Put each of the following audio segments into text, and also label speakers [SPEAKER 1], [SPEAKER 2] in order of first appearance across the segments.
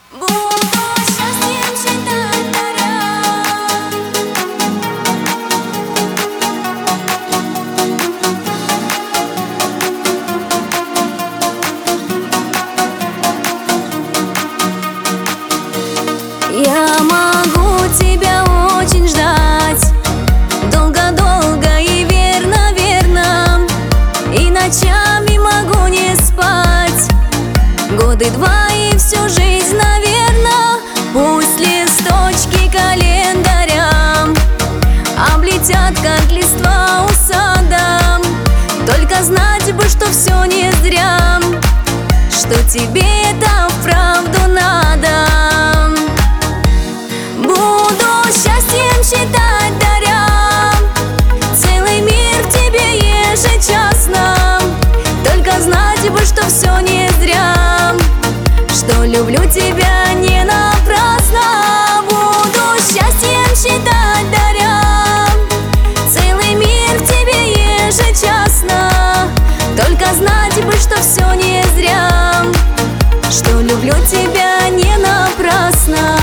[SPEAKER 1] Буду счастьем считать даря. Я могу тебя очень ждать, долго-долго и верно-верно, и ночами могу не спать, годы два и всю жизнь, наверно. Пусть листочки календаря облетят, как листва у сада, только знать бы, что все не зря, что тебе это вправду надо. Буду счастьем считать даря, целый мир в тебе ежечасно, только знать бы, что все не зря, что люблю тебя не напрасно. Буду счастьем считать даря, целый мир в тебе ежечасно, только знать бы, что все не зря, что люблю тебя не напрасно.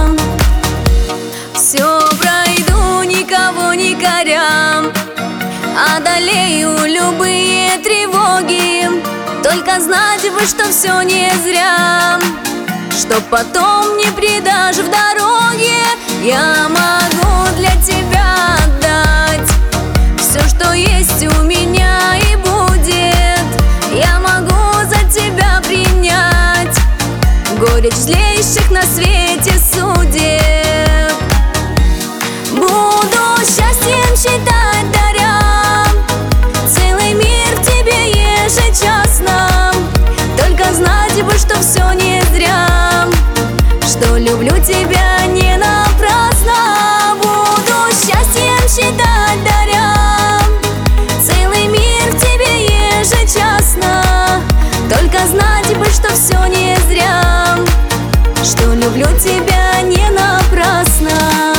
[SPEAKER 1] Все пройду, никого не коря, одолею любые тревоги, только знать бы, что все не зря, что потом не предашь в дороге. Я могу для тебя отдать все, что есть у меня и будет. Я могу за тебя принять горечь злейших на свете судеб. Буду счастьем считать даря, целый мир в тебе ежечасно, только знать бы, что все не зря, что люблю тебя не напрасно. Буду счастьем считать даря, целый мир в тебе ежечасно, только знать бы, что все не зря, что люблю тебя не напрасно.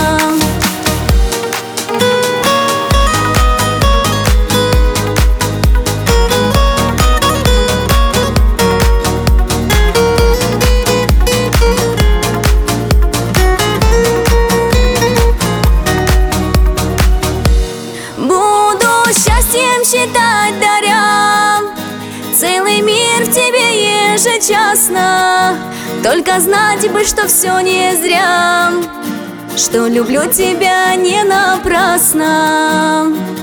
[SPEAKER 1] Счастьем считать даря, целый мир в тебе ежечасно, только знать бы, что все не зря, что люблю тебя не напрасно.